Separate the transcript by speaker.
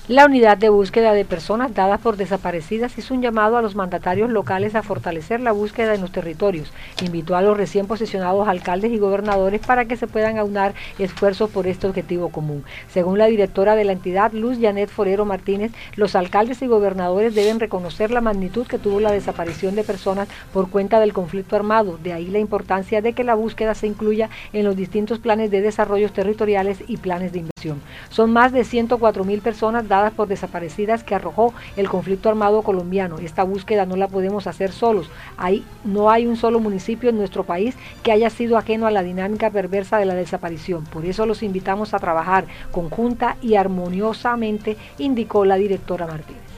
Speaker 1: La unidad de búsqueda de personas dadas por desaparecidas hizo un llamado a los mandatarios locales a fortalecer la búsqueda en los territorios. Invitó a los recién posesionados alcaldes y gobernadores para que se puedan aunar esfuerzos por este objetivo común. Según la directora de la entidad, Luz Janet Forero Martínez, los alcaldes y gobernadores deben reconocer la magnitud que tuvo la desaparición de personas por cuenta del conflicto armado. De ahí la importancia de que la búsqueda se incluya en los distintos planes de desarrollo territoriales y planes de inversión. Son más de 104.000 personas dadas por desaparecidas que arrojó el conflicto armado colombiano. Esta búsqueda no la podemos hacer solos. No hay un solo municipio en nuestro país que haya sido ajeno a la dinámica perversa de la desaparición. Por eso los invitamos a trabajar conjunta y armoniosamente, indicó la directora Martínez.